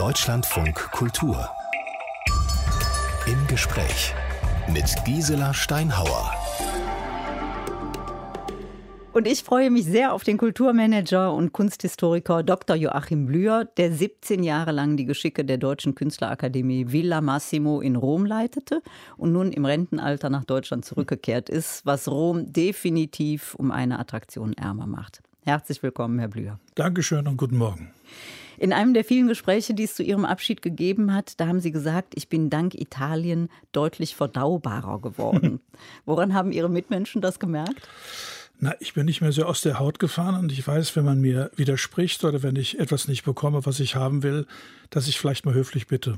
Deutschlandfunk Kultur. Im Gespräch mit Gisela Steinhauer. Und ich freue mich sehr auf den Kulturmanager und Kunsthistoriker Dr. Joachim Blüher, der 17 Jahre lang die Geschicke der Deutschen Künstlerakademie Villa Massimo in Rom leitete und nun im Rentenalter nach Deutschland zurückgekehrt ist, was Rom definitiv um eine Attraktion ärmer macht. Herzlich willkommen, Herr Blüher. Dankeschön und guten Morgen. In einem der vielen Gespräche, die es zu Ihrem Abschied gegeben hat, da haben Sie gesagt, ich bin dank Italien deutlich verdaubarer geworden. Woran haben Ihre Mitmenschen das gemerkt? Na, ich bin nicht mehr so aus der Haut gefahren und ich weiß, wenn man mir widerspricht oder wenn ich etwas nicht bekomme, was ich haben will, dass ich vielleicht mal höflich bitte.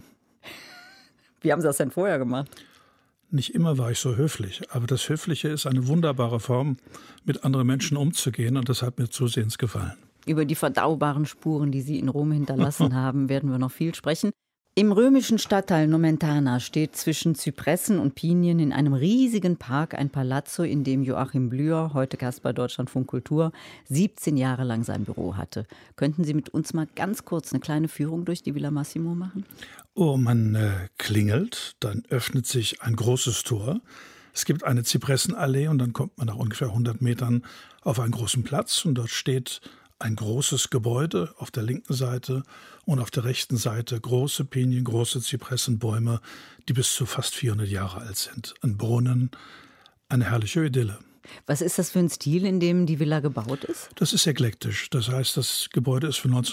Wie haben Sie das denn vorher gemacht? Nicht immer war ich so höflich, aber das Höfliche ist eine wunderbare Form, mit anderen Menschen umzugehen und das hat mir zusehends gefallen. Über die verdaubaren Spuren, die Sie in Rom hinterlassen haben, werden wir noch viel sprechen. Im römischen Stadtteil Nomentana steht zwischen Zypressen und Pinien in einem riesigen Park ein Palazzo, in dem Joachim Blüher, heute Gast bei Deutschlandfunk Kultur, 17 Jahre lang sein Büro hatte. Könnten Sie mit uns mal ganz kurz eine kleine Führung durch die Villa Massimo machen? Oh, man klingelt, dann öffnet sich ein großes Tor. Es gibt eine Zypressenallee und dann kommt man nach ungefähr 100 Metern auf einen großen Platz und dort steht ein großes Gebäude auf der linken Seite und auf der rechten Seite große Pinien, große Zypressenbäume, die bis zu fast 400 Jahre alt sind. Ein Brunnen, eine herrliche Idylle. Was ist das für ein Stil, in dem die Villa gebaut ist? Das ist eklektisch. Das heißt, das Gebäude ist von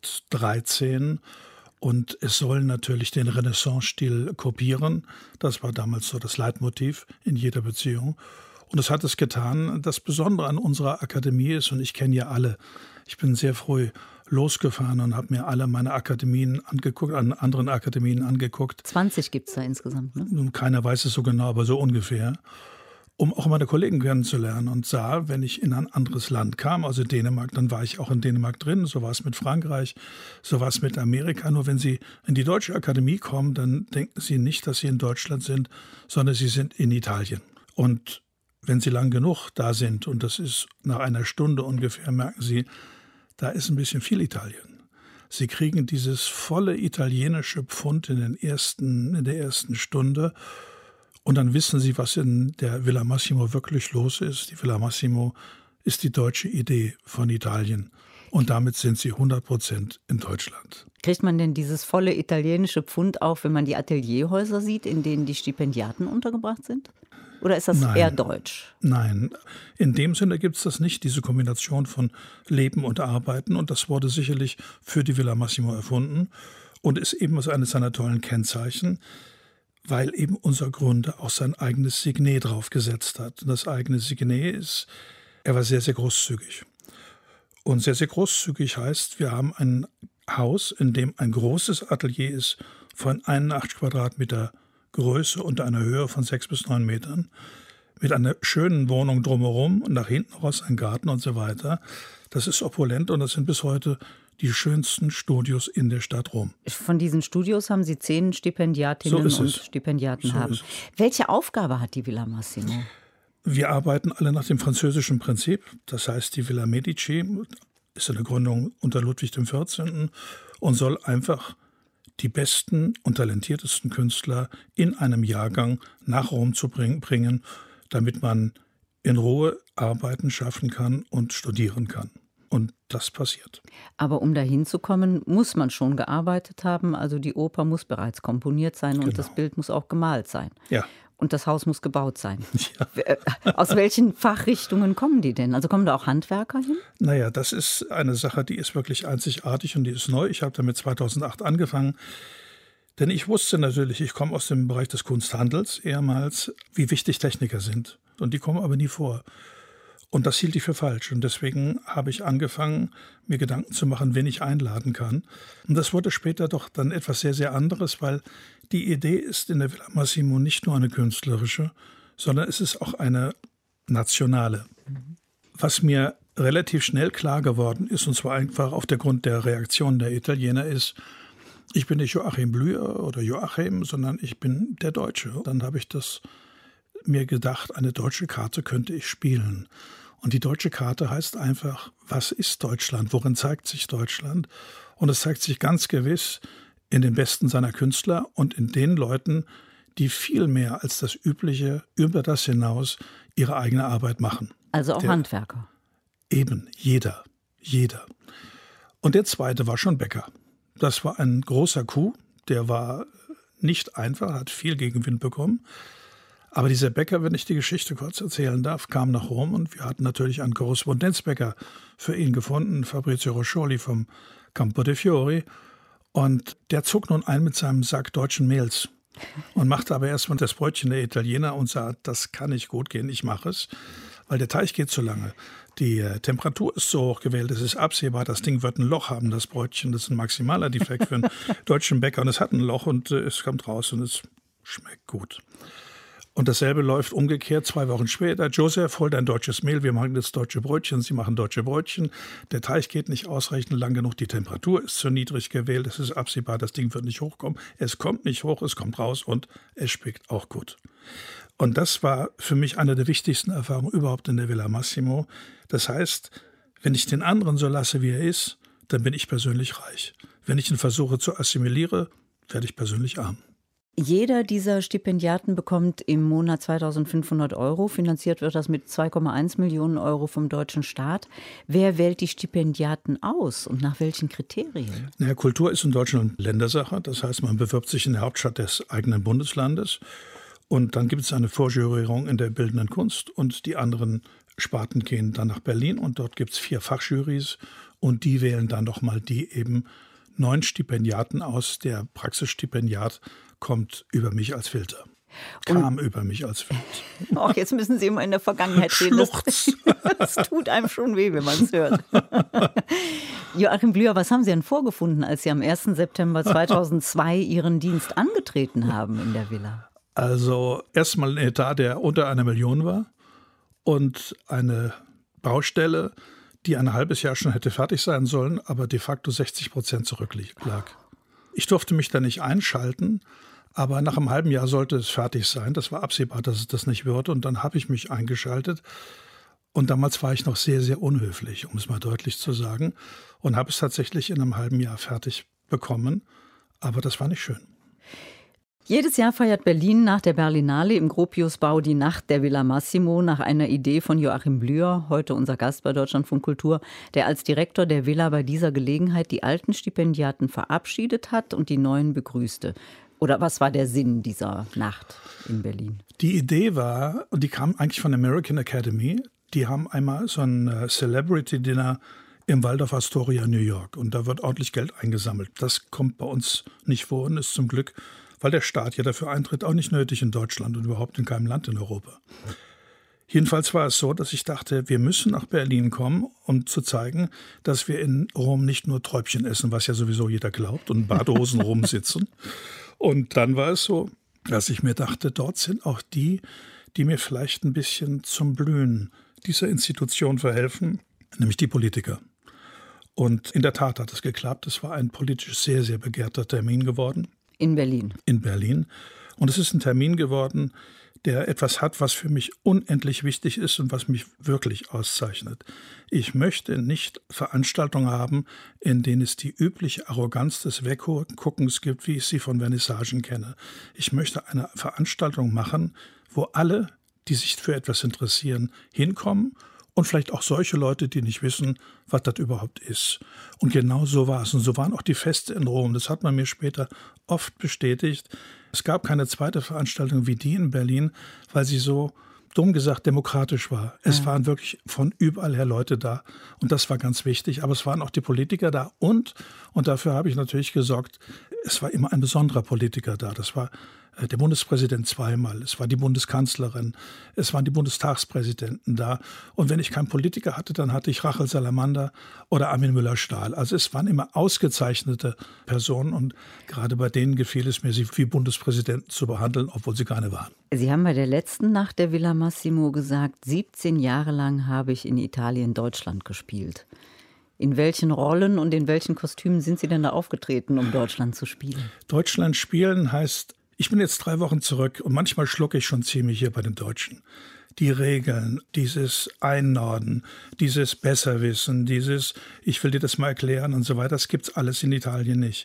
1913 und es soll natürlich den Renaissance-Stil kopieren. Das war damals so das Leitmotiv in jeder Beziehung. Und es hat es getan. Das Besondere an unserer Akademie ist, und ich kenne ja alle, ich bin sehr früh losgefahren und habe mir alle meine Akademien angeguckt, an anderen Akademien angeguckt. 20 gibt es da insgesamt, ne? Nun, keiner weiß es so genau, aber so ungefähr. Um auch meine Kollegen kennenzulernen und sah, wenn ich in ein anderes Land kam, also Dänemark, dann war ich auch in Dänemark drin. So war es mit Frankreich, so war es mit Amerika. Nur wenn Sie in die Deutsche Akademie kommen, dann denken Sie nicht, dass Sie in Deutschland sind, sondern Sie sind in Italien. Und wenn Sie lang genug da sind, und das ist nach einer Stunde ungefähr, merken Sie, da ist ein bisschen viel Italien. Sie kriegen dieses volle italienische Pfund in der ersten Stunde und dann wissen Sie, was in der Villa Massimo wirklich los ist. Die Villa Massimo ist die deutsche Idee von Italien und damit sind Sie 100% in Deutschland. Kriegt man denn dieses volle italienische Pfund auch, wenn man die Atelierhäuser sieht, in denen die Stipendiaten untergebracht sind? Oder ist das eher deutsch? Nein, in dem Sinne gibt es das nicht, diese Kombination von Leben und Arbeiten. Und das wurde sicherlich für die Villa Massimo erfunden und ist eben eines seiner tollen Kennzeichen, weil eben unser Gründer auch sein eigenes Signet draufgesetzt hat. Und das eigene Signet ist, er war sehr, sehr großzügig. Und sehr, sehr großzügig heißt, wir haben ein Haus, in dem ein großes Atelier ist von 81 Quadratmeter Größe und einer Höhe von 6 bis 9 Metern, mit einer schönen Wohnung drumherum und nach hinten raus ein Garten und so weiter. Das ist opulent und das sind bis heute die schönsten Studios in der Stadt Rom. Von diesen Studios haben Sie 10 Stipendiatinnen und Stipendiaten haben. Welche Aufgabe hat die Villa Massimo? Wir arbeiten alle nach dem französischen Prinzip. Das heißt, die Villa Medici ist eine Gründung unter Ludwig XIV. Und soll einfach die besten und talentiertesten Künstler in einem Jahrgang nach Rom zu bringen, damit man in Ruhe arbeiten, schaffen kann und studieren kann. Und das passiert. Aber um dahin zu kommen, muss man schon gearbeitet haben. Also die Oper muss bereits komponiert sein und das Bild muss auch gemalt sein. Ja. Und das Haus muss gebaut sein. Ja. Aus welchen Fachrichtungen kommen die denn? Also kommen da auch Handwerker hin? Naja, das ist eine Sache, die ist wirklich einzigartig und die ist neu. Ich habe damit 2008 angefangen. Denn ich wusste natürlich, ich komme aus dem Bereich des Kunsthandels ehemals, wie wichtig Techniker sind. Und die kommen aber nie vor. Und das hielt ich für falsch. Und deswegen habe ich angefangen, mir Gedanken zu machen, wen ich einladen kann. Und das wurde später doch dann etwas sehr, sehr anderes, weil die Idee ist in der Villa Massimo nicht nur eine künstlerische, sondern es ist auch eine nationale. Was mir relativ schnell klar geworden ist, und zwar einfach auf der Grund der Reaktion der Italiener, ist, ich bin nicht Joachim Blüher oder Joachim, sondern ich bin der Deutsche. Dann habe ich das mir gedacht, eine deutsche Karte könnte ich spielen. Und die deutsche Karte heißt einfach, was ist Deutschland? Worin zeigt sich Deutschland? Und es zeigt sich ganz gewiss in den besten seiner Künstler und in den Leuten, die viel mehr als das Übliche über das hinaus ihre eigene Arbeit machen. Also auch Handwerker. Eben, jeder. Und der zweite war schon Becker. Das war ein großer Coup, der war nicht einfach, hat viel Gegenwind bekommen. Aber dieser Becker, wenn ich die Geschichte kurz erzählen darf, kam nach Rom und wir hatten natürlich einen Korrespondenzbäcker für ihn gefunden, Fabrizio Roscioli vom Campo dei Fiori. Und der zog nun ein mit seinem Sack deutschen Mehls und machte aber erstmal das Brötchen der Italiener und sagte, das kann nicht gut gehen, ich mache es, weil der Teig geht zu lange. Die Temperatur ist so hoch gewählt, es ist absehbar, das Ding wird ein Loch haben, das Brötchen, das ist ein maximaler Defekt für einen deutschen Bäcker und es hat ein Loch und es kommt raus und es schmeckt gut. Und dasselbe läuft umgekehrt 2 Wochen später. Joseph, hol dein deutsches Mehl, wir machen das deutsche Brötchen. Sie machen deutsche Brötchen. Der Teig geht nicht ausreichend lang genug, die Temperatur ist zu niedrig gewählt. Es ist absehbar, das Ding wird nicht hochkommen. Es kommt nicht hoch, es kommt raus und es schmeckt auch gut. Und das war für mich eine der wichtigsten Erfahrungen überhaupt in der Villa Massimo. Das heißt, wenn ich den anderen so lasse, wie er ist, dann bin ich persönlich reich. Wenn ich ihn versuche zu assimilieren, werde ich persönlich arm. Jeder dieser Stipendiaten bekommt im Monat 2.500 €. Finanziert wird das mit 2,1 Millionen € vom deutschen Staat. Wer wählt die Stipendiaten aus und nach welchen Kriterien? Ja, Kultur ist in Deutschland Ländersache. Das heißt, man bewirbt sich in der Hauptstadt des eigenen Bundeslandes. Und dann gibt es eine Vorjurierung in der bildenden Kunst. Und die anderen Sparten gehen dann nach Berlin. Und dort gibt es 4 Fachjurys. Und die wählen dann nochmal die eben 9 Stipendiaten aus. Der Praxisstipendiat kommt über mich als Filter. Kam über mich als Filter. Ach, jetzt müssen Sie immer in der Vergangenheit reden. Schluchz. Das tut einem schon weh, wenn man es hört. Joachim Blüher, was haben Sie denn vorgefunden, als Sie am 1. September 2002 Ihren Dienst angetreten haben in der Villa? Also erstmal ein Etat, der unter 1 Million war und eine Baustelle, die ein halbes Jahr schon hätte fertig sein sollen, aber de facto 60% zurücklag. Ich durfte mich da nicht einschalten, aber nach einem halben Jahr sollte es fertig sein. Das war absehbar, dass es das nicht wird. Und dann habe ich mich eingeschaltet. Und damals war ich noch sehr, sehr unhöflich, um es mal deutlich zu sagen. Und habe es tatsächlich in einem halben Jahr fertig bekommen. Aber das war nicht schön. Jedes Jahr feiert Berlin nach der Berlinale im Gropiusbau die Nacht der Villa Massimo nach einer Idee von Joachim Blüher, heute unser Gast bei Deutschlandfunk Kultur, der als Direktor der Villa bei dieser Gelegenheit die alten Stipendiaten verabschiedet hat und die neuen begrüßte. Oder was war der Sinn dieser Nacht in Berlin? Die Idee war, und die kam eigentlich von American Academy, die haben einmal so ein Celebrity-Dinner im Waldorf Astoria, New York. Und da wird ordentlich Geld eingesammelt. Das kommt bei uns nicht vor und ist zum Glück, weil der Staat ja dafür eintritt, auch nicht nötig in Deutschland und überhaupt in keinem Land in Europa. Jedenfalls war es so, dass ich dachte, wir müssen nach Berlin kommen, um zu zeigen, dass wir in Rom nicht nur Träubchen essen, was ja sowieso jeder glaubt, und Badehosen rumsitzen. Und dann war es so, dass ich mir dachte, dort sind auch die, die mir vielleicht ein bisschen zum Blühen dieser Institution verhelfen, nämlich die Politiker. Und in der Tat hat es geklappt. Es war ein politisch sehr, sehr begehrter Termin geworden. In Berlin. In Berlin. Und es ist ein Termin geworden, der etwas hat, was für mich unendlich wichtig ist und was mich wirklich auszeichnet. Ich möchte nicht Veranstaltungen haben, in denen es die übliche Arroganz des Wegguckens gibt, wie ich sie von Vernissagen kenne. Ich möchte eine Veranstaltung machen, wo alle, die sich für etwas interessieren, hinkommen und vielleicht auch solche Leute, die nicht wissen, was das überhaupt ist. Und genau so war es. Und so waren auch die Feste in Rom. Das hat man mir später oft bestätigt. Es gab keine zweite Veranstaltung wie die in Berlin, weil sie so, dumm gesagt, demokratisch war. Es waren wirklich von überall her Leute da. Und das war ganz wichtig. Aber es waren auch die Politiker da. Und dafür habe ich natürlich gesorgt, es war immer ein besonderer Politiker da. Das war der Bundespräsident zweimal, es war die Bundeskanzlerin, es waren die Bundestagspräsidenten da. Und wenn ich keinen Politiker hatte, dann hatte ich Rachel Salamander oder Armin Müller-Stahl. Also es waren immer ausgezeichnete Personen und gerade bei denen gefiel es mir, sie wie Bundespräsidenten zu behandeln, obwohl sie keine waren. Sie haben bei der letzten Nacht der Villa Massimo gesagt, 17 Jahre lang habe ich in Italien Deutschland gespielt. In welchen Rollen und in welchen Kostümen sind Sie denn da aufgetreten, um Deutschland zu spielen? Deutschland spielen heißt, ich bin jetzt 3 Wochen zurück und manchmal schlucke ich schon ziemlich hier bei den Deutschen. Die Regeln, dieses Einnorden, dieses Besserwissen, dieses ich will dir das mal erklären und so weiter, das gibt's alles in Italien nicht.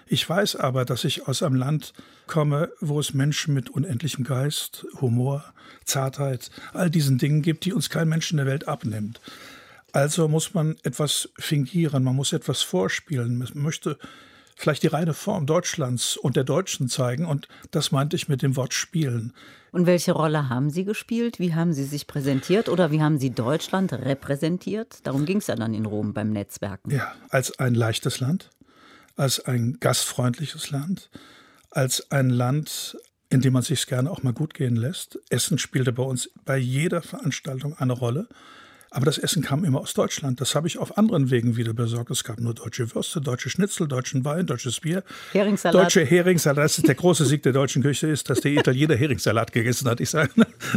Ich weiß aber, dass ich aus einem Land komme, wo es Menschen mit unendlichem Geist, Humor, Zartheit, all diesen Dingen gibt, die uns kein Mensch in der Welt abnimmt. Also muss man etwas fingieren, man muss etwas vorspielen, man möchte vielleicht die reine Form Deutschlands und der Deutschen zeigen, und das meinte ich mit dem Wort spielen. Und welche Rolle haben Sie gespielt? Wie haben Sie sich präsentiert oder wie haben Sie Deutschland repräsentiert? Darum ging es ja dann in Rom beim Netzwerken. Ja, als ein leichtes Land, als ein gastfreundliches Land, als ein Land, in dem man es sich gerne auch mal gut gehen lässt. Essen spielte bei uns bei jeder Veranstaltung eine Rolle. Aber das Essen kam immer aus Deutschland. Das habe ich auf anderen Wegen wieder besorgt. Es gab nur deutsche Würste, deutsche Schnitzel, deutschen Wein, deutsches Bier. Heringssalat. Deutsche Heringssalat. Das ist der große Sieg der deutschen Küche, ist, dass der Italiener Heringssalat gegessen hat. Ich sage,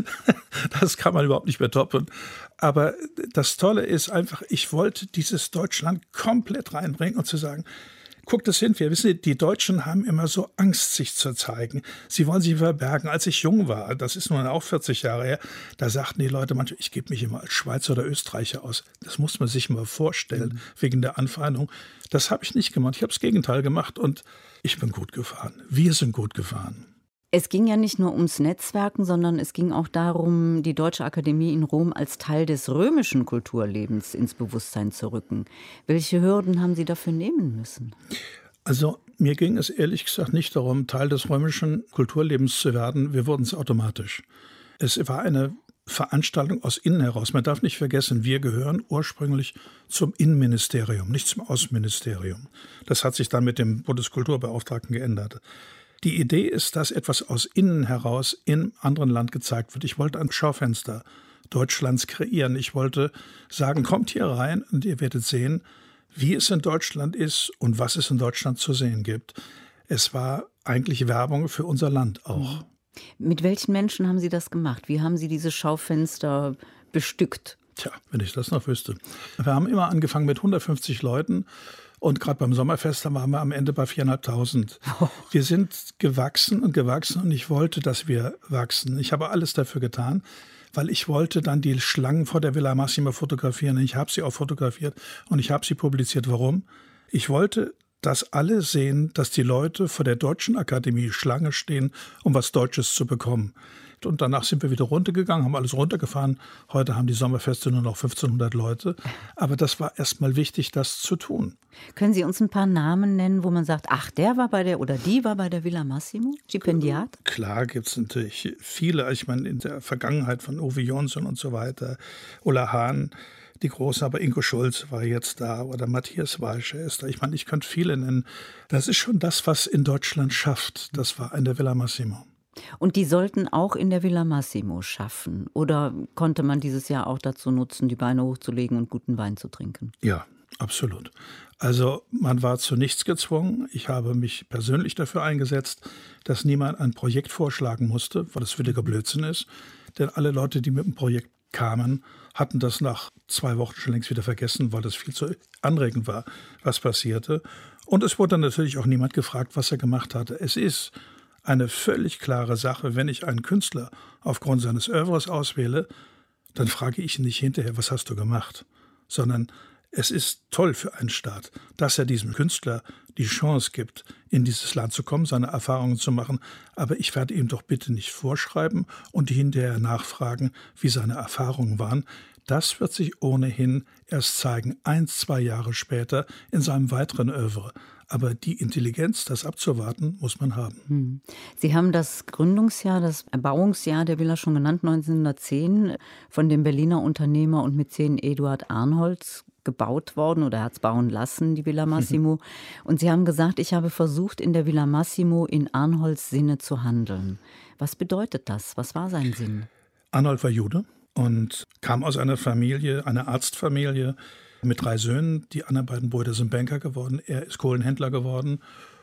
das kann man überhaupt nicht mehr toppen. Aber das Tolle ist einfach, ich wollte dieses Deutschland komplett reinbringen und zu sagen, guckt, das sind wir. Wissen Sie, die Deutschen haben immer so Angst, sich zu zeigen. Sie wollen sich verbergen. Als ich jung war, das ist nun auch 40 Jahre her, da sagten die Leute manchmal, ich gebe mich immer als Schweizer oder Österreicher aus. Das muss man sich mal vorstellen, wegen der Anfeindung. Das habe ich nicht gemacht. Ich habe das Gegenteil gemacht und ich bin gut gefahren. Wir sind gut gefahren. Es ging ja nicht nur ums Netzwerken, sondern es ging auch darum, die Deutsche Akademie in Rom als Teil des römischen Kulturlebens ins Bewusstsein zu rücken. Welche Hürden haben Sie dafür nehmen müssen? Also mir ging es ehrlich gesagt nicht darum, Teil des römischen Kulturlebens zu werden. Wir wurden es automatisch. Es war eine Veranstaltung aus innen heraus. Man darf nicht vergessen, wir gehören ursprünglich zum Innenministerium, nicht zum Außenministerium. Das hat sich dann mit dem Bundeskulturbeauftragten geändert. Die Idee ist, dass etwas aus innen heraus in anderen Land gezeigt wird. Ich wollte ein Schaufenster Deutschlands kreieren. Ich wollte sagen, kommt hier rein und ihr werdet sehen, wie es in Deutschland ist und was es in Deutschland zu sehen gibt. Es war eigentlich Werbung für unser Land auch. Mit welchen Menschen haben Sie das gemacht? Wie haben Sie diese Schaufenster bestückt? Tja, wenn ich das noch wüsste. Wir haben immer angefangen mit 150 Leuten. Und gerade beim Sommerfest waren wir am Ende bei 4.500. Wir sind gewachsen und ich wollte, dass wir wachsen. Ich habe alles dafür getan, weil ich wollte dann die Schlangen vor der Villa Massimo fotografieren. Ich habe sie auch fotografiert und ich habe sie publiziert. Warum? Ich wollte, dass alle sehen, dass die Leute vor der Deutschen Akademie Schlange stehen, um was Deutsches zu bekommen. Und danach sind wir wieder runtergegangen, haben alles runtergefahren. Heute haben die Sommerfeste nur noch 1.500 Leute. Aber das war erstmal wichtig, das zu tun. Können Sie uns ein paar Namen nennen, wo man sagt, ach, der war bei der oder die war bei der Villa Massimo? Stipendiat? Klar gibt es natürlich viele. Ich meine, in der Vergangenheit von Uwe Jonsson und so weiter, Ulla Hahn, die Große, aber Ingo Schulz war jetzt da oder Matthias Walscher ist da. Ich meine, ich könnte viele nennen. Das ist schon das, was in Deutschland schafft. Das war in der Villa Massimo. Und die sollten auch in der Villa Massimo schaffen? Oder konnte man dieses Jahr auch dazu nutzen, die Beine hochzulegen und guten Wein zu trinken? Ja, absolut. Also man war zu nichts gezwungen. Ich habe mich persönlich dafür eingesetzt, dass niemand ein Projekt vorschlagen musste, weil das völliger Blödsinn ist. Denn alle Leute, die mit dem Projekt kamen, hatten das nach 2 Wochen schon längst wieder vergessen, weil das viel zu anregend war, was passierte. Und es wurde dann natürlich auch niemand gefragt, was er gemacht hatte. Es ist eine völlig klare Sache, wenn ich einen Künstler aufgrund seines Œuvres auswähle, dann frage ich ihn nicht hinterher, was hast du gemacht, sondern es ist toll für einen Staat, dass er diesem Künstler die Chance gibt, in dieses Land zu kommen, seine Erfahrungen zu machen. Aber ich werde ihm doch bitte nicht vorschreiben und hinterher nachfragen, wie seine Erfahrungen waren. Das wird sich ohnehin erst zeigen, 1-2 Jahre später in seinem weiteren Œuvre. Aber die Intelligenz, das abzuwarten, muss man haben. Sie haben das Gründungsjahr, das Erbauungsjahr der Villa schon genannt, 1910, von dem Berliner Unternehmer und Mäzen Eduard Arnholz gebaut worden oder er hat es bauen lassen, die Villa Massimo. Und Sie haben gesagt, ich habe versucht, in der Villa Massimo in Arnholz Sinne zu handeln. Was bedeutet das? Was war sein Sinn? Arnold war Jude und kam aus einer Familie, einer Arztfamilie, mit 3 Söhnen. Die anderen beiden Brüder sind Banker geworden. Er ist Kohlenhändler geworden.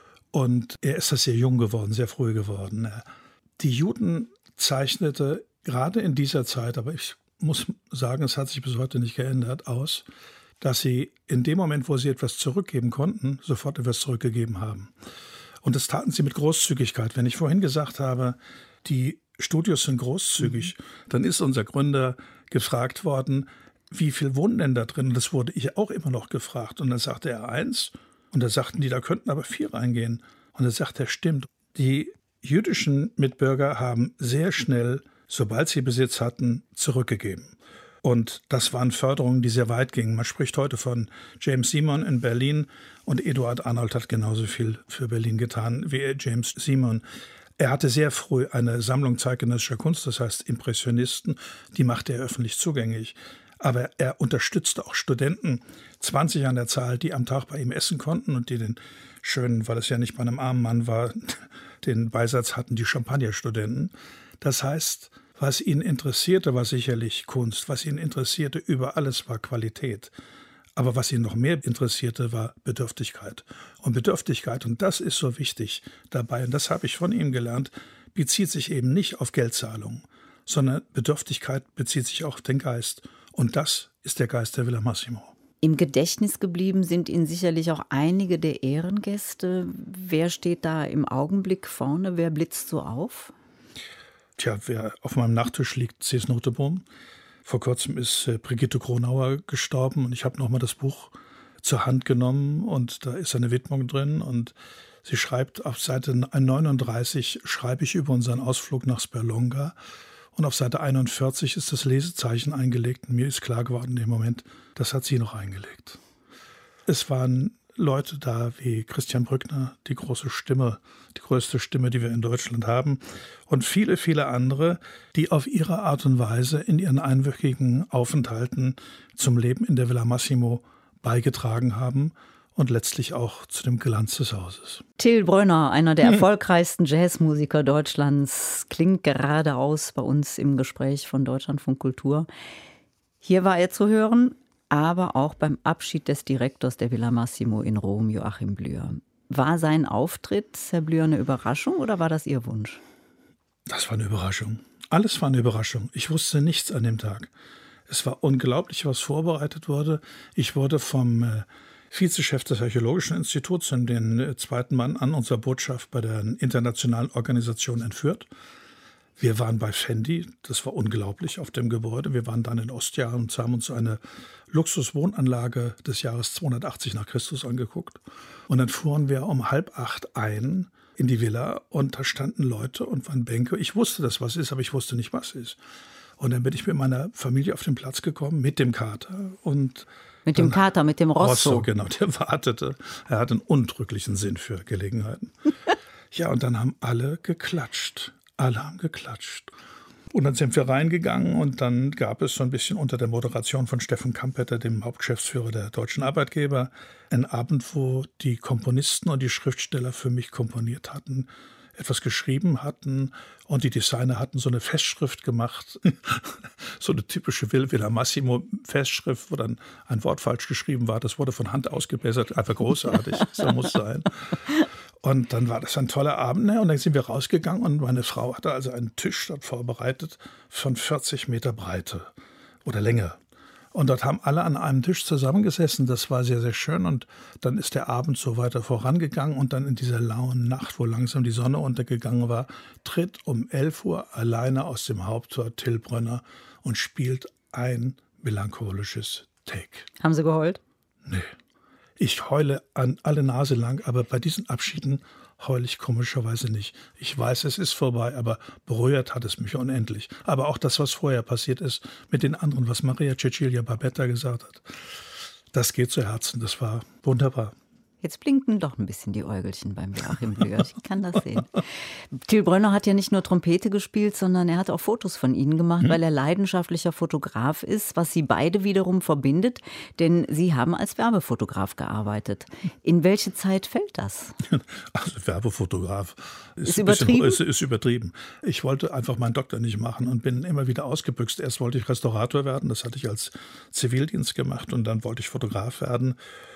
Und er ist das sehr jung geworden, sehr früh geworden. Die Juden zeichnete gerade in dieser Zeit, aber ich muss sagen, es hat sich bis heute nicht geändert, aus, dass sie in dem Moment, wo sie etwas zurückgeben konnten, sofort etwas zurückgegeben haben. Und das taten sie mit Großzügigkeit. Wenn ich vorhin gesagt habe, die Studios sind großzügig, dann ist unser Gründer gefragt worden, wie viel wohnen denn da drin? Das wurde ich auch immer noch gefragt. Und dann sagte er 1 Und da sagten die, da könnten aber 4 reingehen. Und er sagt er, stimmt. Die jüdischen Mitbürger haben sehr schnell, sobald sie Besitz hatten, zurückgegeben. Und das waren Förderungen, die sehr weit gingen. Man spricht heute von James Simon in Berlin und Eduard Arnold hat genauso viel für Berlin getan wie James Simon. Er hatte sehr früh eine Sammlung zeitgenössischer Kunst, das heißt Impressionisten, die machte er öffentlich zugänglich. Aber er unterstützte auch Studenten, 20 an der Zahl, die am Tag bei ihm essen konnten und die den schönen, weil es ja nicht bei einem armen Mann war, den Beisatz hatten, die Champagnerstudenten. Das heißt, was ihn interessierte, war sicherlich Kunst. Was ihn interessierte über alles, war Qualität. Aber was ihn noch mehr interessierte, war Bedürftigkeit. Und Bedürftigkeit, und das ist so wichtig dabei, und das habe ich von ihm gelernt, bezieht sich eben nicht auf Geldzahlung, sondern Bedürftigkeit bezieht sich auch auf den Geist. Und das ist der Geist der Villa Massimo. Im Gedächtnis geblieben sind Ihnen sicherlich auch einige der Ehrengäste. Wer steht da im Augenblick vorne? Wer blitzt so auf? Tja, wer auf meinem Nachttisch liegt, C.S. Nottebohm. Vor kurzem ist Brigitte Kronauer gestorben und ich habe nochmal das Buch zur Hand genommen und da ist eine Widmung drin und sie schreibt auf Seite 39, schreibe ich über unseren Ausflug nach Sperlonga und auf Seite 41 ist das Lesezeichen eingelegt und mir ist klar geworden in dem Moment, das hat sie noch eingelegt. Es waren Leute da wie Christian Brückner, die große Stimme, die größte Stimme, die wir in Deutschland haben. Und viele, viele andere, die auf ihre Art und Weise in ihren einwöchigen Aufenthalten zum Leben in der Villa Massimo beigetragen haben und letztlich auch zu dem Glanz des Hauses. Till Brönner, einer der erfolgreichsten Jazzmusiker Deutschlands, klingt geradeaus bei uns im Gespräch von Deutschlandfunk Kultur. Hier war er zu hören, aber auch beim Abschied des Direktors der Villa Massimo in Rom, Joachim Blüher. War sein Auftritt, Herr Blüher, eine Überraschung oder war das Ihr Wunsch? Das war eine Überraschung. Alles war eine Überraschung. Ich wusste nichts an dem Tag. Es war unglaublich, was vorbereitet wurde. Ich wurde vom Vizechef des Archäologischen Instituts und den zweiten Mann an unserer Botschaft bei der internationalen Organisation entführt. Wir waren bei Fendi, das war unglaublich, auf dem Gebäude. Wir waren dann in Ostia und haben uns eine Luxuswohnanlage des Jahres 280 nach Christus angeguckt. Und dann fuhren wir um 7:30 ein in die Villa und da standen Leute und waren Bänke. Ich wusste, dass was ist, aber ich wusste nicht, was ist. Und dann bin ich mit meiner Familie auf den Platz gekommen, mit dem Kater. Und mit dem Kater, mit dem Rosso. Rosso, genau, der wartete. Er hatte einen undrücklichen Sinn für Gelegenheiten. Ja, und dann haben alle geklatscht. Alle haben geklatscht. Und dann sind wir reingegangen und dann gab es so ein bisschen unter der Moderation von Steffen Kampeter, dem Hauptgeschäftsführer der Deutschen Arbeitgeber, einen Abend, wo die Komponisten und die Schriftsteller für mich komponiert hatten, etwas geschrieben hatten und die Designer hatten so eine Festschrift gemacht, so eine typische Villa Massimo Festschrift, wo dann ein Wort falsch geschrieben war. Das wurde von Hand ausgebessert, einfach großartig, so muss sein. Und dann war das ein toller Abend, ne? Und dann sind wir rausgegangen und meine Frau hatte also einen Tisch dort vorbereitet von 40 Meter Breite oder Länge. Und dort haben alle an einem Tisch zusammengesessen, das war sehr, sehr schön. Und dann ist der Abend so weiter vorangegangen und dann in dieser lauen Nacht, wo langsam die Sonne untergegangen war, tritt um 11 Uhr alleine aus dem Haupttor Till Brönner und spielt ein melancholisches Take. Haben Sie geheult? Nee. Ich heule an alle Nase lang, aber bei diesen Abschieden heule ich komischerweise nicht. Ich weiß, es ist vorbei, aber berührt hat es mich unendlich. Aber auch das, was vorher passiert ist mit den anderen, was Maria Cecilia Barbetta gesagt hat, das geht zu Herzen. Das war wunderbar. Jetzt blinken doch ein bisschen die Äugelchen beim Joachim Blüher. Ich kann das sehen. Till Brönner hat ja nicht nur Trompete gespielt, sondern er hat auch Fotos von Ihnen gemacht, weil er leidenschaftlicher Fotograf ist, was Sie beide wiederum verbindet, denn Sie haben als Werbefotograf gearbeitet. In welche Zeit fällt das? Also Werbefotograf ist übertrieben? Ist übertrieben. Ich wollte einfach meinen Doktor nicht machen und bin immer wieder ausgebüxt. Erst wollte ich Restaurator werden, das hatte ich als Zivildienst gemacht und dann wollte ich Fotograf werden.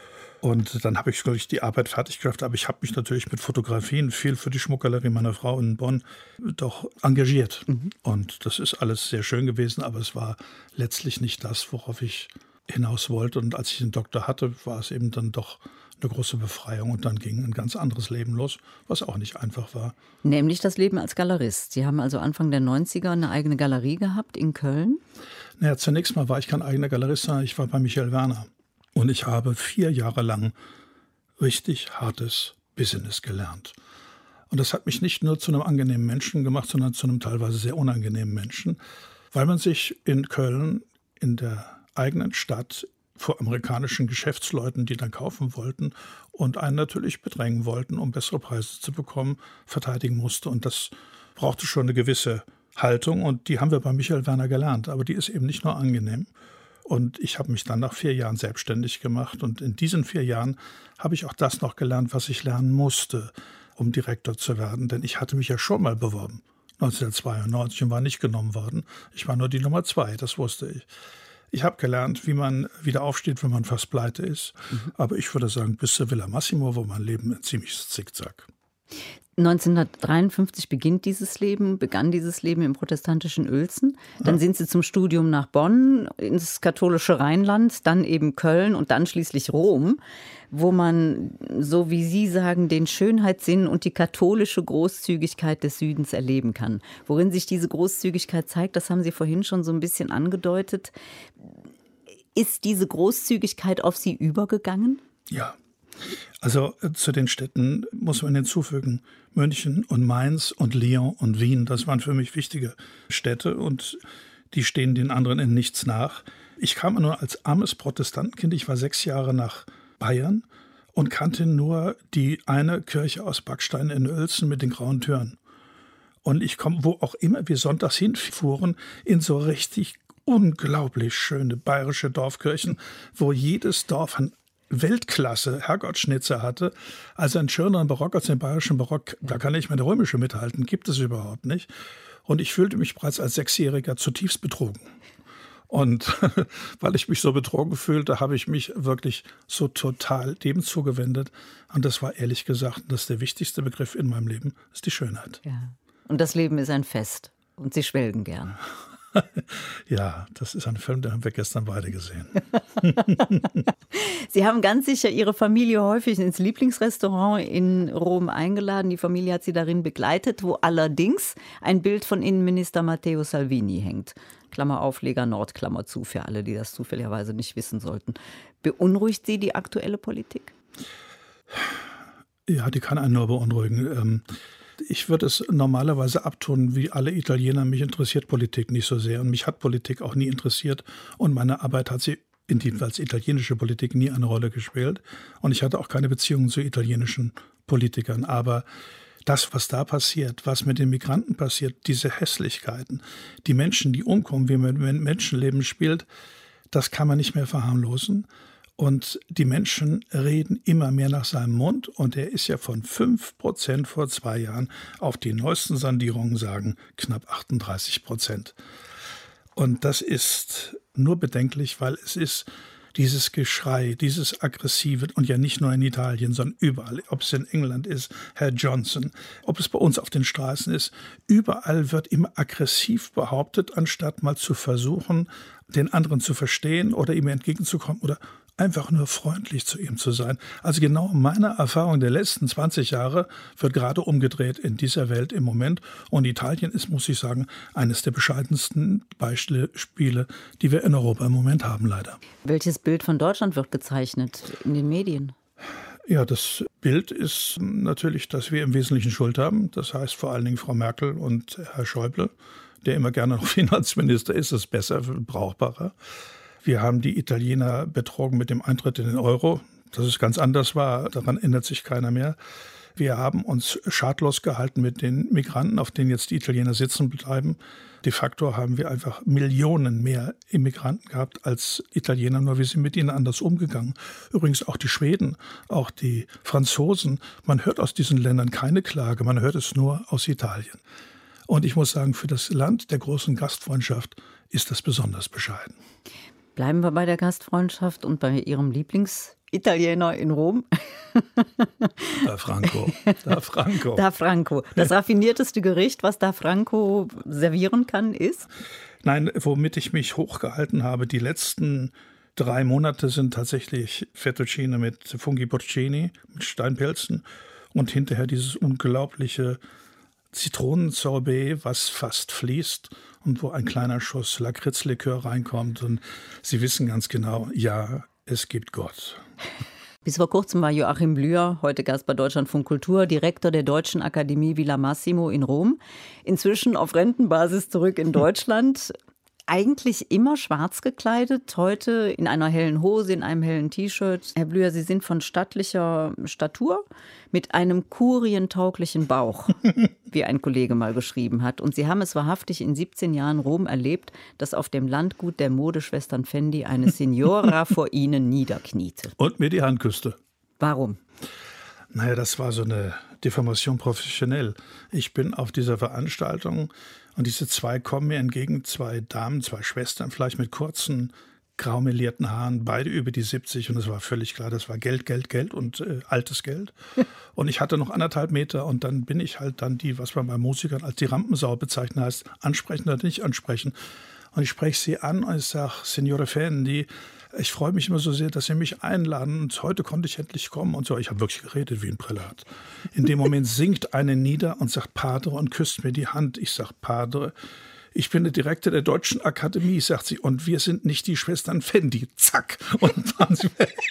Und dann habe ich wirklich die Arbeit fertig gemacht, aber ich habe mich natürlich mit Fotografien viel für die Schmuckgalerie meiner Frau in Bonn doch engagiert. Und das ist alles sehr schön gewesen, aber es war letztlich nicht das, worauf ich hinaus wollte. Und als ich den Doktor hatte, war es eben dann doch eine große Befreiung und dann ging ein ganz anderes Leben los, was auch nicht einfach war. Nämlich das Leben als Galerist. Sie haben also Anfang der 90er eine eigene Galerie gehabt in Köln? Naja, zunächst mal war ich kein eigener Galerist, sondern ich war bei Michael Werner. Und ich habe 4 Jahre lang richtig hartes Business gelernt. Und das hat mich nicht nur zu einem angenehmen Menschen gemacht, sondern zu einem teilweise sehr unangenehmen Menschen, weil man sich in Köln, in der eigenen Stadt, vor amerikanischen Geschäftsleuten, die dann kaufen wollten und einen natürlich bedrängen wollten, um bessere Preise zu bekommen, verteidigen musste. Und das brauchte schon eine gewisse Haltung und die haben wir bei Michael Werner gelernt. Aber die ist eben nicht nur angenehm. Und ich habe mich dann nach 4 Jahren selbstständig gemacht und in diesen 4 Jahren habe ich auch das noch gelernt, was ich lernen musste, um Direktor zu werden. Denn ich hatte mich ja schon mal beworben, 1992, und war nicht genommen worden. Ich war nur die Nummer 2, das wusste ich. Ich habe gelernt, wie man wieder aufsteht, wenn man fast pleite ist. Aber ich würde sagen, bis zur Villa Massimo war mein Leben ein ziemliches Zickzack. 1953 begann dieses Leben im protestantischen Uelzen. Dann sind Sie zum Studium nach Bonn, ins katholische Rheinland, dann eben Köln und dann schließlich Rom, wo man, so wie Sie sagen, den Schönheitssinn und die katholische Großzügigkeit des Südens erleben kann. Worin sich diese Großzügigkeit zeigt, das haben Sie vorhin schon so ein bisschen angedeutet. Ist diese Großzügigkeit auf Sie übergegangen? Ja. Also zu den Städten muss man hinzufügen, München und Mainz und Lyon und Wien, das waren für mich wichtige Städte und die stehen den anderen in nichts nach. Ich kam nur als armes Protestantenkind, ich war 6 Jahre nach Bayern und kannte nur die eine Kirche aus Backstein in Uelzen mit den grauen Türen. Und ich komme, wo auch immer wir sonntags hinfuhren, in so richtig unglaublich schöne bayerische Dorfkirchen, wo jedes Dorf ein Weltklasse Herrgottschnitzer hatte, also einen schöneren Barock als den bayerischen Barock, da kann ich mit der römische mithalten, gibt es überhaupt nicht. Und ich fühlte mich bereits als 6-Jähriger zutiefst betrogen. Und weil ich mich so betrogen fühlte, habe ich mich wirklich so total dem zugewendet. Und das war ehrlich gesagt, das ist der wichtigste Begriff in meinem Leben, ist die Schönheit. Ja. Und das Leben ist ein Fest und Sie schwelgen gern. Ja, das ist ein Film, den haben wir gestern beide gesehen. Sie haben ganz sicher Ihre Familie häufig ins Lieblingsrestaurant in Rom eingeladen. Die Familie hat Sie darin begleitet, wo allerdings ein Bild von Innenminister Matteo Salvini hängt. Klammer auf, Lega Nord, Klammer zu, für alle, die das zufälligerweise nicht wissen sollten. Beunruhigt Sie die aktuelle Politik? Ja, die kann einen nur beunruhigen. Ich würde es normalerweise abtun, wie alle Italiener. Mich interessiert Politik nicht so sehr und mich hat Politik auch nie interessiert und meine Arbeit hat sie jedenfalls italienische Politik nie eine Rolle gespielt und ich hatte auch keine Beziehungen zu italienischen Politikern. Aber das, was da passiert, was mit den Migranten passiert, diese Hässlichkeiten, die Menschen, die umkommen, wie man mit Menschenleben spielt, das kann man nicht mehr verharmlosen. Und die Menschen reden immer mehr nach seinem Mund. Und er ist ja von 5% vor 2 Jahren auf die neuesten Sondierungen sagen knapp 38%. Und das ist nur bedenklich, weil es ist dieses Geschrei, dieses Aggressive und ja nicht nur in Italien, sondern überall, ob es in England ist, Herr Johnson, ob es bei uns auf den Straßen ist, überall wird immer aggressiv behauptet, anstatt mal zu versuchen, den anderen zu verstehen oder ihm entgegenzukommen oder einfach nur freundlich zu ihm zu sein. Also genau meine Erfahrung der letzten 20 Jahre wird gerade umgedreht in dieser Welt im Moment. Und Italien ist, muss ich sagen, eines der bescheidensten Beispiele, die wir in Europa im Moment haben, leider. Welches Bild von Deutschland wird gezeichnet in den Medien? Ja, das Bild ist natürlich, dass wir im Wesentlichen Schuld haben. Das heißt vor allen Dingen Frau Merkel und Herr Schäuble, der immer gerne noch Finanzminister ist, ist besser, brauchbarer. Wir haben die Italiener betrogen mit dem Eintritt in den Euro. Dass es ganz anders war, daran ändert sich keiner mehr. Wir haben uns schadlos gehalten mit den Migranten, auf denen jetzt die Italiener sitzen bleiben. De facto haben wir einfach Millionen mehr Immigranten gehabt als Italiener, nur wir sind mit ihnen anders umgegangen. Übrigens auch die Schweden, auch die Franzosen. Man hört aus diesen Ländern keine Klage, man hört es nur aus Italien. Und ich muss sagen, für das Land der großen Gastfreundschaft ist das besonders bescheiden. Bleiben wir bei der Gastfreundschaft und bei Ihrem Lieblingsitaliener in Rom. Da Franco. Da Franco. Das raffinierteste Gericht, was da Franco servieren kann, ist? Nein, womit ich mich hochgehalten habe, die letzten 3 Monate sind tatsächlich Fettuccine mit Funghi Porcini, mit Steinpilzen und hinterher dieses unglaubliche Zitronensorbet, was fast fließt und wo ein kleiner Schuss Lakritzlikör reinkommt. Und Sie wissen ganz genau, ja, es gibt Gott. Bis vor kurzem war Joachim Blüher, heute Gast bei Deutschlandfunk Kultur, Direktor der Deutschen Akademie Villa Massimo in Rom. Inzwischen auf Rentenbasis zurück in Deutschland. Eigentlich immer schwarz gekleidet, heute in einer hellen Hose, in einem hellen T-Shirt. Herr Blüher, Sie sind von stattlicher Statur mit einem kurientauglichen Bauch, wie ein Kollege mal geschrieben hat. Und Sie haben es wahrhaftig in 17 Jahren Rom erlebt, dass auf dem Landgut der Modeschwestern Fendi eine Signora vor Ihnen niederkniete. Und mir die Hand küsste. Warum? Naja, das war so eine Deformation professionell. Ich bin auf dieser Veranstaltung und diese zwei kommen mir entgegen, zwei Damen, zwei Schwestern, vielleicht mit kurzen, graumelierten Haaren, beide über die 70 und es war völlig klar, das war Geld, Geld, Geld und altes Geld. Und ich hatte noch 1,5 Meter und dann bin ich halt dann die, was man bei Musikern als die Rampensau bezeichnet heißt, ansprechen oder nicht ansprechen. Und ich spreche sie an und ich sage, Signore Fendi, ich freue mich immer so sehr, dass Sie mich einladen und heute konnte ich endlich kommen und so. Ich habe wirklich geredet wie ein Prälat. In dem Moment sinkt eine nieder und sagt Padre und küsst mir die Hand. Ich sage Padre, ich bin der Direktor der Deutschen Akademie, sagt sie, und wir sind nicht die Schwestern Fendi. Zack, und waren sie weg.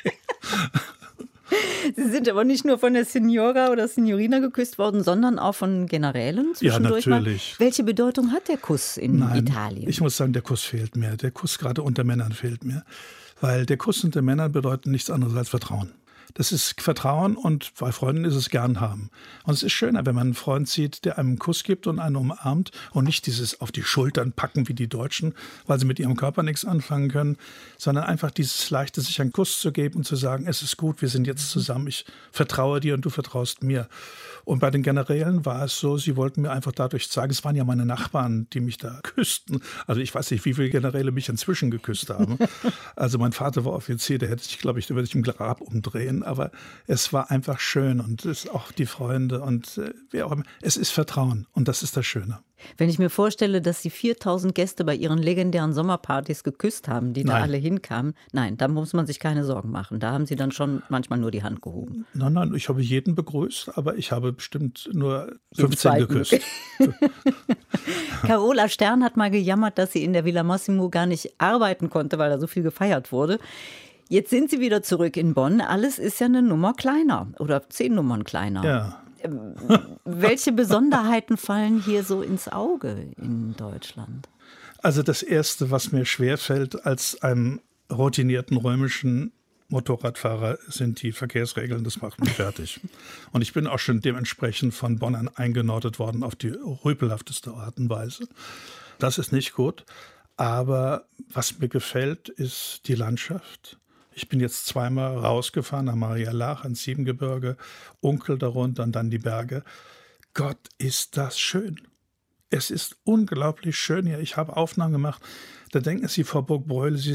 Sie sind aber nicht nur von der Signora oder Signorina geküsst worden, sondern auch von Generälen zwischendurch. Ja, natürlich. Welche Bedeutung hat der Kuss in Italien? Ich muss sagen, der Kuss fehlt mir. Der Kuss gerade unter Männern fehlt mir. Weil der Kuss unter Männern bedeutet nichts anderes als Vertrauen. Das ist Vertrauen und bei Freunden ist es gern haben. Und es ist schöner, wenn man einen Freund sieht, der einem einen Kuss gibt und einen umarmt und nicht dieses auf die Schultern packen wie die Deutschen, weil sie mit ihrem Körper nichts anfangen können, sondern einfach dieses leichte, sich einen Kuss zu geben und zu sagen, es ist gut, wir sind jetzt zusammen, ich vertraue dir und du vertraust mir. Und bei den Generälen war es so, sie wollten mir einfach dadurch zeigen, es waren ja meine Nachbarn, die mich da küssten. Also ich weiß nicht, wie viele Generäle mich inzwischen geküsst haben. Also mein Vater war Offizier, der hätte sich, glaube ich, da würde ich im Grab umdrehen. Aber es war einfach schön und es ist auch die Freunde und wer auch immer. Es ist Vertrauen und das ist das Schöne. Wenn ich mir vorstelle, dass Sie 4000 Gäste bei Ihren legendären Sommerpartys geküsst haben, die da alle hinkamen, nein, da muss man sich keine Sorgen machen. Da haben Sie dann schon manchmal nur die Hand gehoben. Nein, ich habe jeden begrüßt, aber ich habe bestimmt nur 15 geküsst. Carola Stern hat mal gejammert, dass sie in der Villa Massimo gar nicht arbeiten konnte, weil da so viel gefeiert wurde. Jetzt sind Sie wieder zurück in Bonn. Alles ist ja eine Nummer kleiner oder 10 Nummern kleiner. Ja. Welche Besonderheiten fallen hier so ins Auge in Deutschland? Also das Erste, was mir schwerfällt als einem routinierten römischen Motorradfahrer, sind die Verkehrsregeln. Das macht mich fertig. Und ich bin auch schon dementsprechend von Bonnern eingenordet worden auf die rüpelhafteste Art und Weise. Das ist nicht gut. Aber was mir gefällt, ist die Landschaft. Ich bin jetzt zweimal rausgefahren nach Marialach, ans Siebengebirge, Unkel darunter und dann die Berge. Gott, ist das schön. Es ist unglaublich schön hier. Ich habe Aufnahmen gemacht. Da denken Sie vor Burgbrohl, Sie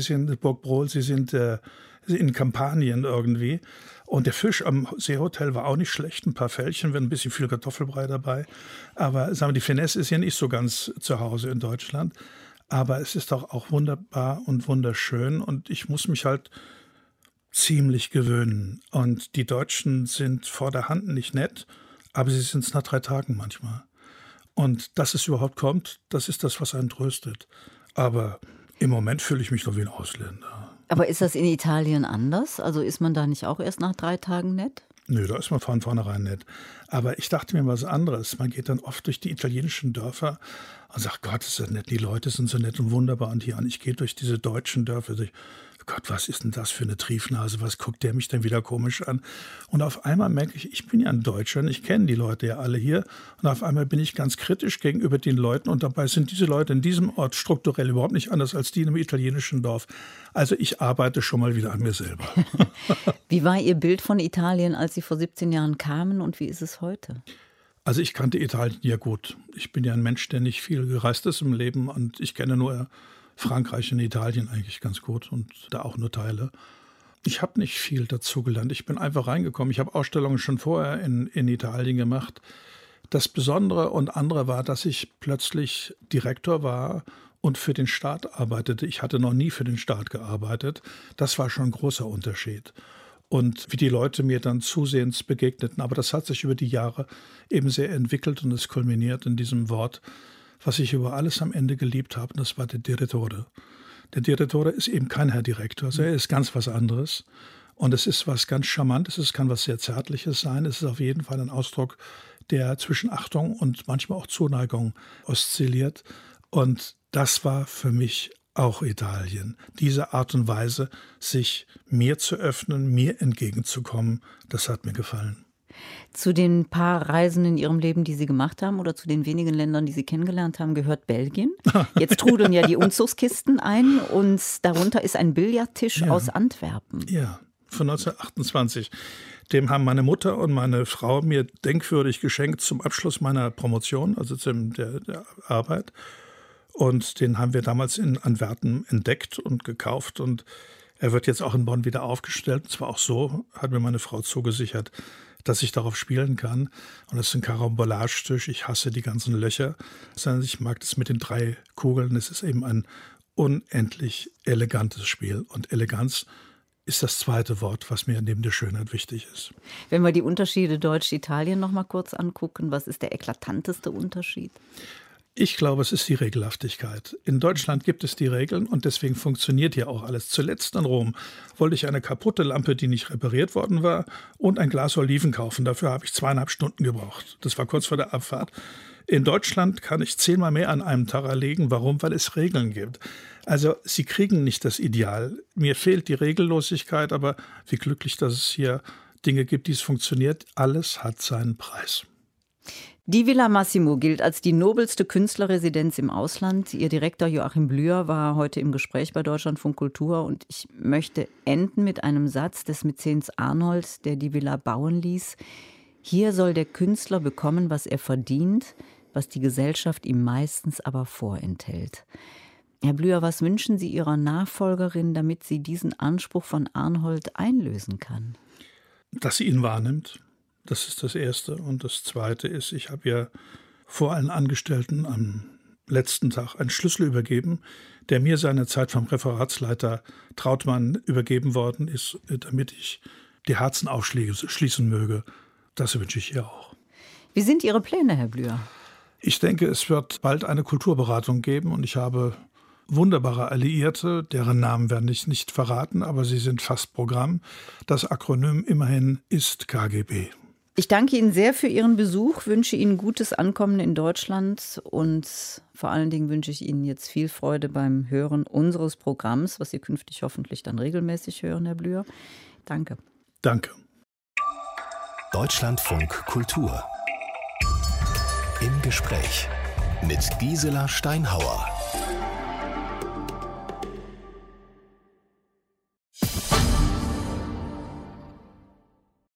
sind in Kampanien irgendwie. Und der Fisch am Seehotel war auch nicht schlecht. Ein paar Fällchen, ein bisschen viel Kartoffelbrei dabei. Aber sagen wir, die Finesse ist ja nicht so ganz zu Hause in Deutschland. Aber es ist doch auch wunderbar und wunderschön. Und ich muss mich halt ziemlich gewöhnen. Und die Deutschen sind vor der Hand nicht nett, aber sie sind es nach 3 Tagen manchmal. Und dass es überhaupt kommt, das ist das, was einen tröstet. Aber im Moment fühle ich mich doch wie ein Ausländer. Aber ist das in Italien anders? Also ist man da nicht auch erst nach 3 Tagen nett? Nö, da ist man von vornherein nett. Aber ich dachte mir was anderes. Man geht dann oft durch die italienischen Dörfer und sagt, Gott, ist das nett, die Leute sind so nett und wunderbar. Und hier, und ich gehe durch diese deutschen Dörfer, Gott, was ist denn das für eine Triefnase? Was guckt der mich denn wieder komisch an? Und auf einmal merke ich bin ja ein Deutscher und ich kenne die Leute ja alle hier. Und auf einmal bin ich ganz kritisch gegenüber den Leuten. Und dabei sind diese Leute in diesem Ort strukturell überhaupt nicht anders als die in einem italienischen Dorf. Also ich arbeite schon mal wieder an mir selber. Wie war Ihr Bild von Italien, als Sie vor 17 Jahren kamen und wie ist es heute? Also ich kannte Italien ja gut. Ich bin ja ein Mensch, der nicht viel gereist ist im Leben und ich kenne nur Frankreich und Italien eigentlich ganz gut und da auch nur Teile. Ich habe nicht viel dazugelernt. Ich bin einfach reingekommen. Ich habe Ausstellungen schon vorher in Italien gemacht. Das Besondere und andere war, dass ich plötzlich Direktor war und für den Staat arbeitete. Ich hatte noch nie für den Staat gearbeitet. Das war schon ein großer Unterschied. Und wie die Leute mir dann zusehends begegneten. Aber das hat sich über die Jahre eben sehr entwickelt und es kulminiert in diesem Wort, was ich über alles am Ende geliebt habe, und das war der Direttore. Der Direttore ist eben kein Herr Direktor, also er ist ganz was anderes. Und es ist was ganz Charmantes, es kann was sehr Zärtliches sein. Es ist auf jeden Fall ein Ausdruck, der zwischen Achtung und manchmal auch Zuneigung oszilliert. Und das war für mich auch Italien. Diese Art und Weise, sich mir zu öffnen, mir entgegenzukommen, das hat mir gefallen. Zu den paar Reisen in Ihrem Leben, die Sie gemacht haben, oder zu den wenigen Ländern, die Sie kennengelernt haben, gehört Belgien. Jetzt trudeln ja die Umzugskisten ein und darunter ist ein Billardtisch aus Antwerpen. Ja, von 1928. Dem haben meine Mutter und meine Frau mir denkwürdig geschenkt zum Abschluss meiner Promotion, also der Arbeit. Und den haben wir damals in Antwerpen entdeckt und gekauft. Und er wird jetzt auch in Bonn wieder aufgestellt. Und zwar auch so, hat mir meine Frau zugesichert, dass ich darauf spielen kann. Und das ist ein Karambolage-Tisch. Ich hasse die ganzen Löcher. Ich mag das mit den 3 Kugeln. Es ist eben ein unendlich elegantes Spiel. Und Eleganz ist das zweite Wort, was mir neben der Schönheit wichtig ist. Wenn wir die Unterschiede Deutsch-Italien noch mal kurz angucken, was ist der eklatanteste Unterschied? Ich glaube, es ist die Regelhaftigkeit. In Deutschland gibt es die Regeln und deswegen funktioniert hier auch alles. Zuletzt in Rom wollte ich eine kaputte Lampe, die nicht repariert worden war, und ein Glas Oliven kaufen. Dafür habe ich 2,5 Stunden gebraucht. Das war kurz vor der Abfahrt. In Deutschland kann ich 10-mal mehr an einem Tag erlegen. Warum? Weil es Regeln gibt. Also sie kriegen nicht das Ideal. Mir fehlt die Regellosigkeit, aber wie glücklich, dass es hier Dinge gibt, die es funktioniert. Alles hat seinen Preis. Die Villa Massimo gilt als die nobelste Künstlerresidenz im Ausland. Ihr Direktor Joachim Blüher war heute im Gespräch bei Deutschlandfunk Kultur. Und ich möchte enden mit einem Satz des Mäzens Arnold, der die Villa bauen ließ. Hier soll der Künstler bekommen, was er verdient, was die Gesellschaft ihm meistens aber vorenthält. Herr Blüher, was wünschen Sie Ihrer Nachfolgerin, damit sie diesen Anspruch von Arnold einlösen kann? Dass sie ihn wahrnimmt. Das ist das Erste. Und das Zweite ist, ich habe ja vor allen Angestellten am letzten Tag einen Schlüssel übergeben, der mir seinerzeit vom Referatsleiter Trautmann übergeben worden ist, damit ich die Herzen aufschließen möge. Das wünsche ich ihr auch. Wie sind Ihre Pläne, Herr Blüher? Ich denke, es wird bald eine Kulturberatung geben und ich habe wunderbare Alliierte, deren Namen werde ich nicht verraten, aber sie sind fast Programm. Das Akronym immerhin ist KGB. Ich danke Ihnen sehr für Ihren Besuch, wünsche Ihnen gutes Ankommen in Deutschland und vor allen Dingen wünsche ich Ihnen jetzt viel Freude beim Hören unseres Programms, was Sie künftig hoffentlich dann regelmäßig hören, Herr Blüher. Danke. Danke. Deutschlandfunk Kultur. Im Gespräch mit Gisela Steinhauer.